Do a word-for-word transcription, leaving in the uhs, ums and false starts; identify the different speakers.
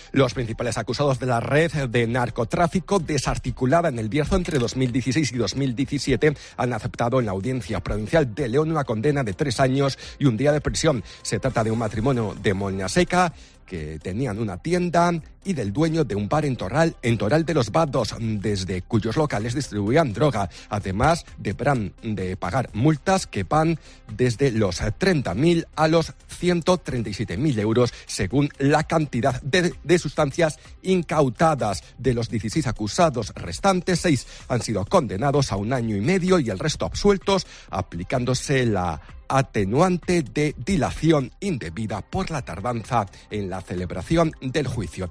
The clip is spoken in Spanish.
Speaker 1: Los principales acusados de la red de narcotráfico desarticulada en el Bierzo entre dos mil dieciséis y dos mil diecisiete han aceptado en la Audiencia Provincial de León una condena de tres años y un día de prisión. Se trata de un matrimonio de Moñaseca que tenían una tienda y del dueño de un bar en Toral, en Toral de los Vados, desde cuyos locales distribuían droga. Además, deberán de pagar multas que van desde los treinta mil a los ciento treinta y siete mil euros, según la cantidad de, de sustancias incautadas. De los dieciséis acusados restantes, seis han sido condenados a un año y medio y el resto absueltos, aplicándose la atenuante de dilación indebida por la tardanza en la celebración del juicio.